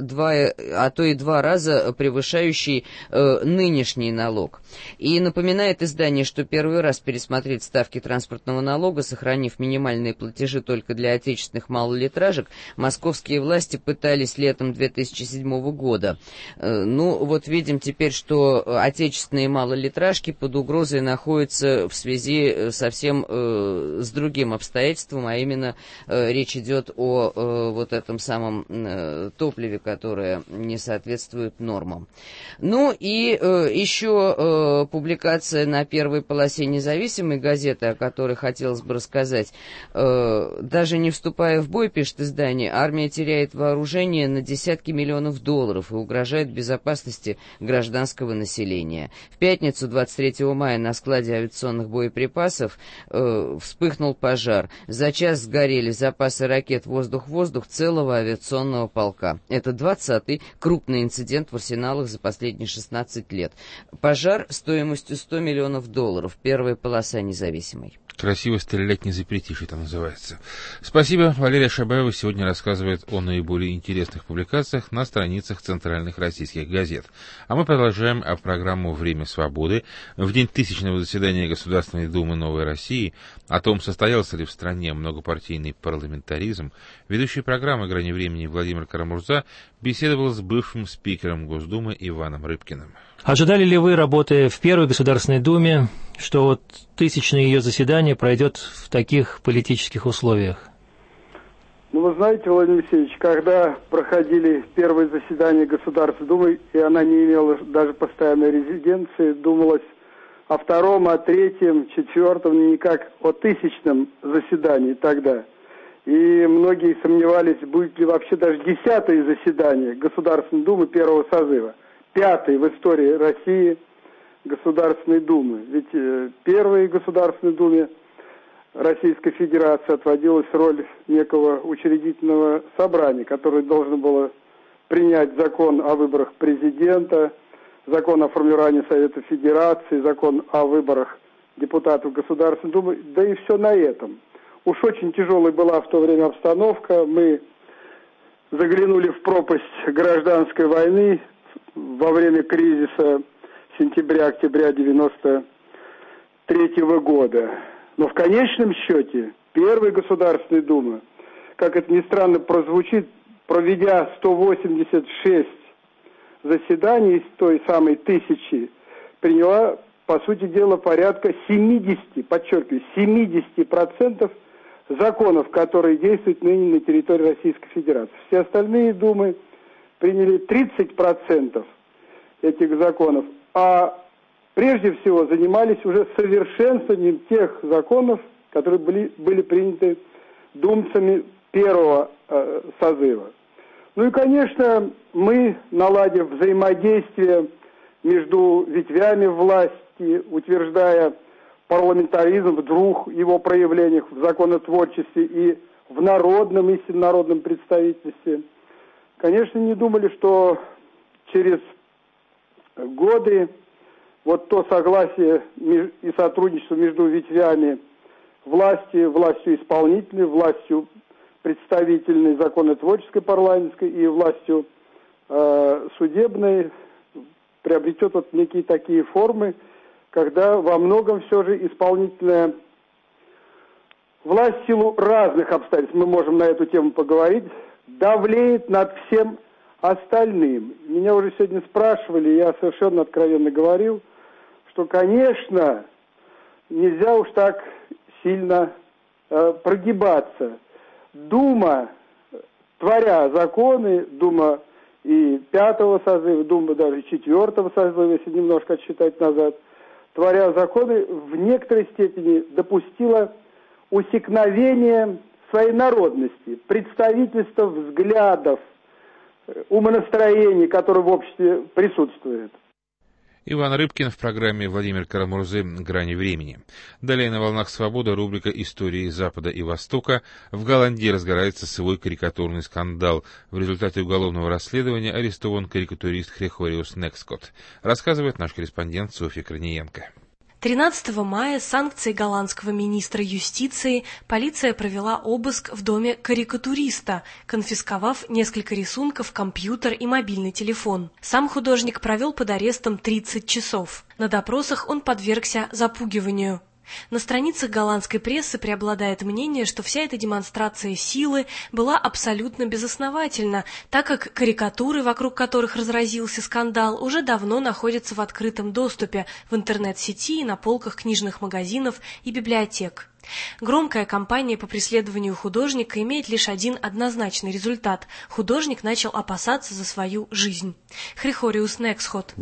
а то и 2 раза превышающий нынешний налог. И напоминает издание, что первый раз пересмотреть ставки транспортного налога, сохранив минимальные платежи только для отечественных малолитражек, московские власти пытались летом 2007 года. Ну, вот видим теперь, что отечественные малолитражки под угрозой находятся в связи совсем с другим обстоятельством, а именно речь идет о вот этом самом топливе, которое не соответствует нормам. Ну и еще публикация на первой полосе независимой газеты, о которой хотелось бы рассказать. Даже не вступая в бой, пишет издание, армия теряет вооружение на десятки миллионов долларов и угрожает безопасности гражданского населения. В пятницу, 23 мая, на складе авиационных боеприпасов вспыхнул пожар. За час сгорели запасы ракет «Воздух-воздух» целого авиационного полка. Это 20-й крупный инцидент в арсеналах за последние 16 лет. Пожар стоимостью $100 миллионов. Первая полоса независимой. Красиво стрелять не запретишь, это называется. Спасибо. Валерия Шабаева сегодня рассказывает о наиболее интересных публикациях на страницах центральных российских газет. А мы продолжаем программу «Время свободы». В день тысячного заседания Государственной Думы Новой России о том, состоялся ли в стране многопартийный парламентаризм, ведущий программы «Грани времени» Владимир Карамурза беседовал с бывшим спикером Госдумы Иваном Рыбкиным. Ожидали ли вы, работая в Первой Государственной Думе, что вот тысячное ее заседание пройдет в таких политических условиях? Ну, вы знаете, Владимир Алексеевич, когда проходили первые заседания Государственной Думы, и она не имела даже постоянной резиденции, думалось о втором, о третьем, четвертом, никак о тысячном заседании тогда. И многие сомневались, будет ли вообще даже 10-е заседание Государственной Думы первого созыва. 5-й в истории России Государственной Думы. Ведь первой Государственной Думе Российской Федерации отводилась роль некого учредительного собрания, которое должно было принять закон о выборах президента, закон о формировании Совета Федерации, закон о выборах депутатов Государственной Думы, да и все на этом. Уж очень тяжелой была в то время обстановка, мы заглянули в пропасть гражданской войны во время кризиса сентября-октября 1993 года. Но в конечном счете Первая Государственная Дума, как это ни странно прозвучит, проведя 186 заседаний из той самой 1000, приняла, по сути дела, порядка 70, подчеркиваю, 70% законов, которые действуют ныне на территории Российской Федерации. Все остальные думы приняли 30% этих законов, а прежде всего занимались уже совершенствованием тех законов, которые были приняты думцами первого созыва. Ну и, конечно, мы, наладив взаимодействие между ветвями власти, утверждая парламентаризм в двух его проявлениях, в законотворчестве и в народном, истинно народном представительстве, конечно, не думали, что через годы вот то согласие и сотрудничество между ветвями власти, властью исполнительной, властью представительной, законотворческой, парламентской и властью судебной приобретет вот некие такие формы, когда во многом все же исполнительная власть в силу разных обстоятельств, мы можем на эту тему поговорить, давлеет над всем остальным. Меня уже сегодня спрашивали, я совершенно откровенно говорил, что, конечно, нельзя уж так сильно прогибаться. Дума, творя законы, Дума и 5-го созыва, Дума даже 4-го созыва, если немножко отсчитать назад, творя законы, в некоторой степени допустила усекновение своей народности, представительства взглядов, умонастроений, которые в обществе присутствуют. Иван Рыбкин в программе Владимир Карамурзы «Грани времени». Далее на «Волнах Свободы» рубрика «Истории Запада и Востока». В Голландии разгорается свой карикатурный скандал. В результате уголовного расследования арестован карикатурист Хрихориус Некскот. Рассказывает наш корреспондент Софья Корниенко. 13 мая с санкцией голландского министра юстиции полиция провела обыск в доме карикатуриста, конфисковав несколько рисунков, компьютер и мобильный телефон. Сам художник провел под арестом 30 часов. На допросах он подвергся запугиванию. На страницах голландской прессы преобладает мнение, что вся эта демонстрация силы была абсолютно безосновательна, так как карикатуры, вокруг которых разразился скандал, уже давно находятся в открытом доступе в интернет-сети и на полках книжных магазинов и библиотек. Громкая кампания по преследованию художника имеет лишь один однозначный результат. Художник начал опасаться за свою жизнь. Хрихориус Некскот.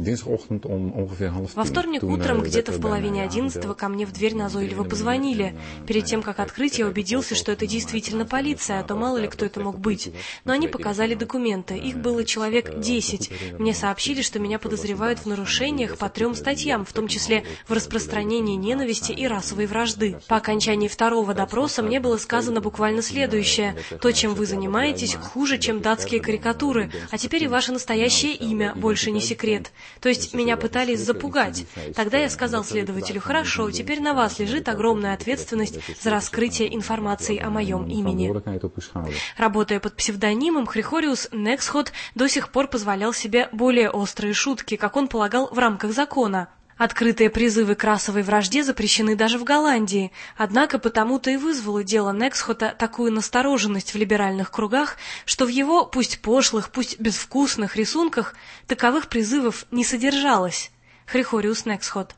Во вторник утром, где-то в половине 11-го, ко мне в дверь назойливо позвонили. Перед тем, как открыть, я убедился, что это действительно полиция, а то мало ли кто это мог быть. Но они показали документы. Их было человек 10. Мне сообщили, что меня подозревают в нарушениях по 3 статьям, в том числе в распространении ненависти и расовой вражды. По окончании второго допроса мне было сказано буквально следующее: то, чем вы занимаетесь, хуже, чем датские карикатуры, а теперь и ваше настоящее имя больше не секрет. То есть меня пытались запугать. Тогда я сказал следователю: хорошо, теперь на вас лежит огромная ответственность за раскрытие информации о моем имени. Работая под псевдонимом, Хрихориус Некскот до сих пор позволял себе более острые шутки, как он полагал, в рамках закона. Открытые призывы к расовой вражде запрещены даже в Голландии, однако потому-то и вызвало дело Некскота такую настороженность в либеральных кругах, что в его, пусть пошлых, пусть безвкусных рисунках таковых призывов не содержалось. Хрихориус Некскот.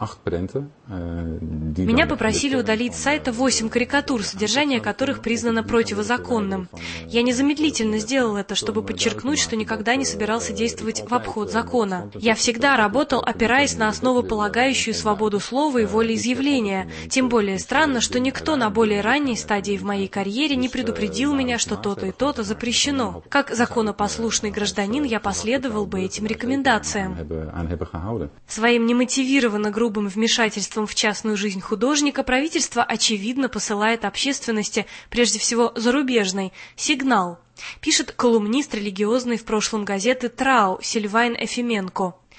Меня попросили удалить с сайта 8 карикатур, содержание которых признано противозаконным. Я незамедлительно сделал это, чтобы подчеркнуть, что никогда не собирался действовать в обход закона. Я всегда работал, опираясь на основополагающую свободу слова и волеизъявления. Тем более странно, что никто на более ранней стадии в моей карьере не предупредил меня, что то-то и то-то запрещено. Как законопослушный гражданин я последовал бы этим рекомендациям. Своим немотивированно грубым вмешательством в частную жизнь художника правительство, очевидно, посылает общественности, прежде всего зарубежной, сигнал. Пишет колумнист религиозной в прошлом газеты «Трау» Сильвайн Эфименко.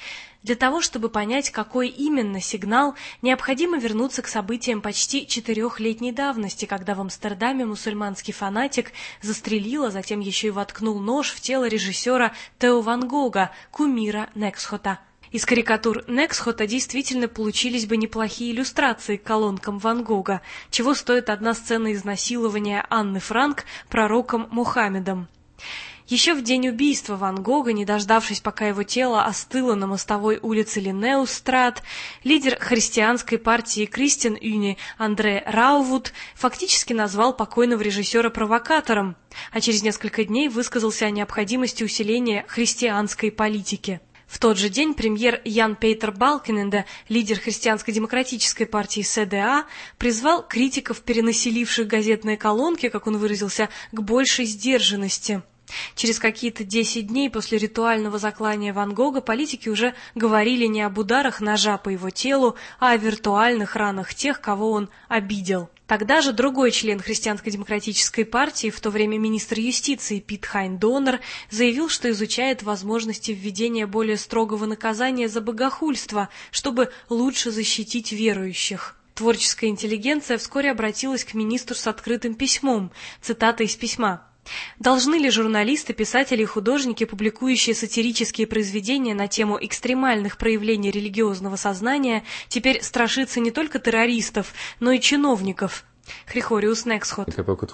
Для того, чтобы понять, какой именно сигнал, необходимо вернуться к событиям почти 4-летней давности, когда в Амстердаме мусульманский фанатик застрелил, а затем еще и воткнул нож в тело режиссера Тео Ван Гога, кумира Нексхота. Из карикатур Нексхота действительно получились бы неплохие иллюстрации к колонкам Ван Гога, чего стоит одна сцена изнасилования Анны Франк пророком Мухаммедом. Еще в день убийства Ван Гога, не дождавшись, пока его тело остыло на мостовой улице Линнеустрат, лидер христианской партии Кристиан Юни Андре Раувуд фактически назвал покойного режиссера провокатором, а через несколько дней высказался о необходимости усиления христианской политики. В тот же день премьер Ян Пейтер Балкененде, лидер христианско-демократической партии СДА, призвал критиков, перенаселивших газетные колонки, как он выразился, к большей сдержанности. Через какие-то 10 дней после ритуального заклания Ван Гога политики уже говорили не об ударах ножа по его телу, а о виртуальных ранах тех, кого он обидел. Тогда же другой член христианско-демократической партии, в то время министр юстиции Пит Хайн Доннер, заявил, что изучает возможности введения более строгого наказания за богохульство, чтобы лучше защитить верующих. Творческая интеллигенция вскоре обратилась к министру с открытым письмом. Цитата из письма. Должны ли журналисты, писатели и художники, публикующие сатирические произведения на тему экстремальных проявлений религиозного сознания, теперь страшиться не только террористов, но и чиновников? Хрихориус Нексхот.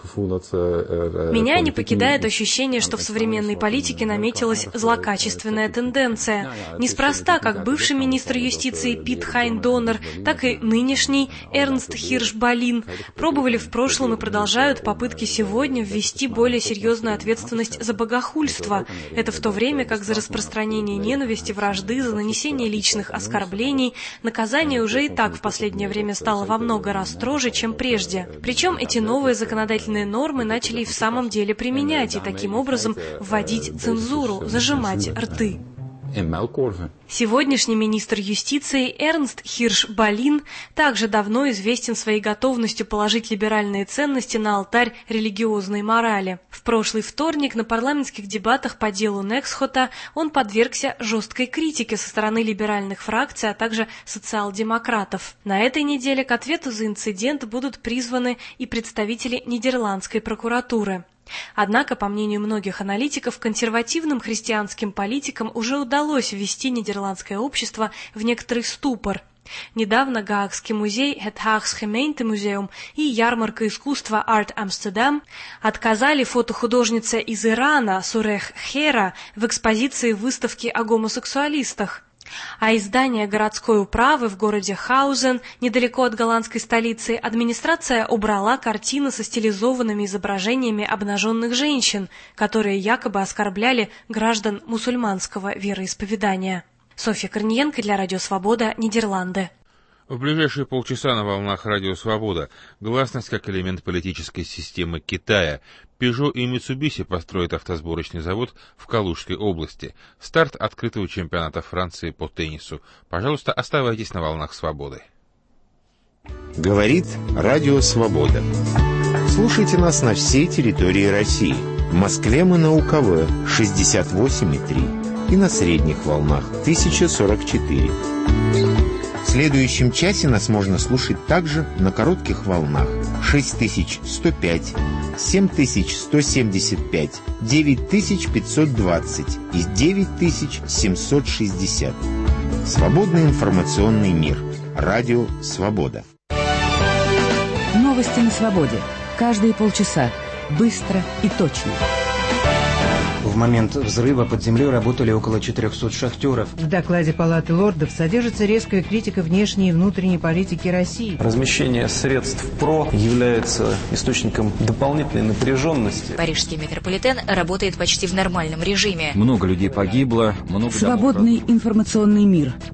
Меня не покидает ощущение, что в современной политике наметилась злокачественная тенденция. Неспроста, как бывший министр юстиции Пит Хайн Доннер, так и нынешний Эрнст Хирш Балин пробовали в прошлом и продолжают попытки сегодня ввести более серьезную ответственность за богохульство. Это в то время, как за распространение ненависти, вражды, за нанесение личных оскорблений наказание уже и так в последнее время стало во много раз строже, чем прежде. Причем эти новые законодательные нормы начали и в самом деле применять, и таким образом вводить цензуру, зажимать рты. Сегодняшний министр юстиции Эрнст Хирш Балин также давно известен своей готовностью положить либеральные ценности на алтарь религиозной морали. В прошлый вторник на парламентских дебатах по делу Нексхота он подвергся жесткой критике со стороны либеральных фракций, а также социал-демократов. На этой неделе к ответу за инцидент будут призваны и представители нидерландской прокуратуры. Однако, по мнению многих аналитиков, консервативным христианским политикам уже удалось ввести нидерландское общество в некоторый ступор. Недавно Гаагский музей Het Haags Gemeentemuseum и ярмарка искусства Art Amsterdam отказали фотохудожнице из Ирана Сурех Хера в экспозиции выставки о гомосексуалистах. А из здания городской управы в городе Хаузен, недалеко от голландской столицы, администрация убрала картины со стилизованными изображениями обнаженных женщин, которые якобы оскорбляли граждан мусульманского вероисповедания. Софья Корниенко для Радио Свобода, Нидерланды. В ближайшие полчаса на волнах Радио Свобода гласность как элемент политической системы Китая. Peugeot и Mitsubishi построят автосборочный завод в Калужской области. Старт открытого чемпионата Франции по теннису. Пожалуйста, оставайтесь на волнах Свободы. Говорит Радио Свобода. Слушайте нас на всей территории России. В Москве мы на УКВ 68,3 и на средних волнах 1044. В следующем часе нас можно слушать также на коротких волнах 6105, 7175, 9520 и 9760. Свободный информационный мир. Радио Свобода. Новости на свободе. Каждые полчаса. Быстро и точно. В момент взрыва под землей работали около 400 шахтеров. В докладе Палаты лордов содержится резкая критика внешней и внутренней политики России. Размещение средств ПРО является источником дополнительной напряженности. Парижский метрополитен работает почти в нормальном режиме. Много людей погибло. Свободный информационный мир.